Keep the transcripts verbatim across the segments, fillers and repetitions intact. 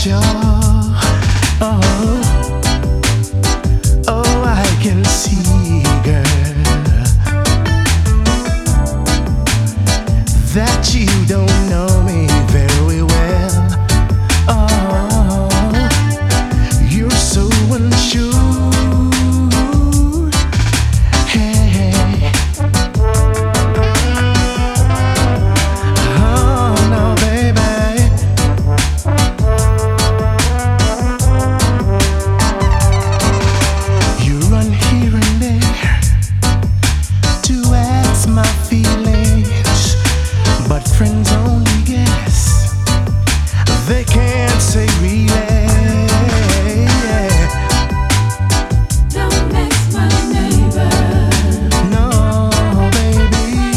sure. Oh, oh, I can see, girl, that you don't know me very well. Oh, you're so unsure. Hey, oh no, baby. You run here and there to ask my feelings, but friends only guess, they can't say really. Don't mess my neighbor. No, baby,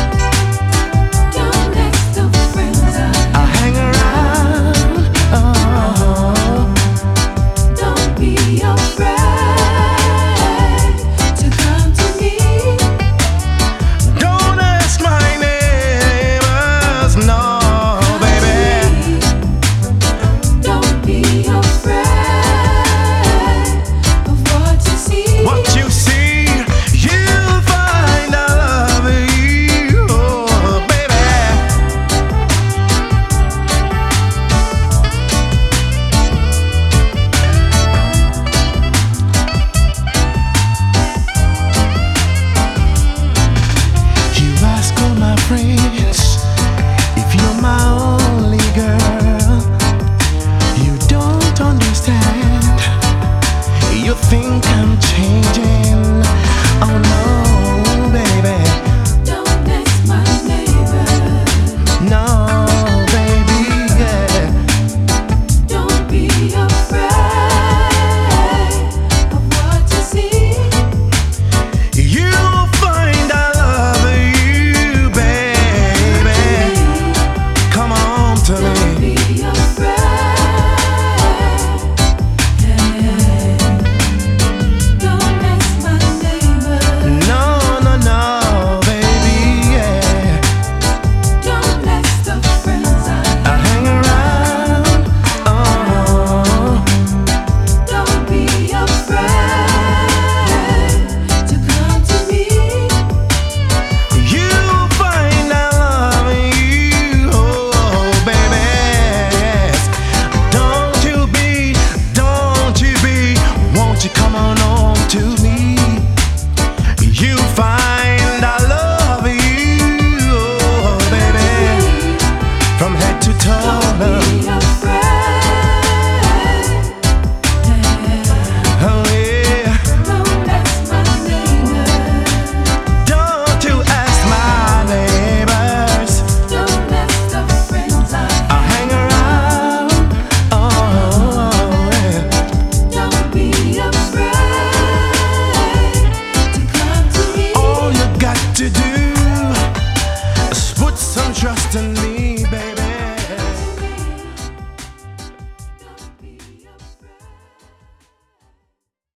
Don't mess the friends I I'll hang around. Oh, Don't be afraid to come to me. don't ask my neighbors. No, baby, Don't be afraid of what you see. what you see, you'll find I love you. Oh, baby. You ask all my friends if you're my only girl. You don't understand. You think I'm changing.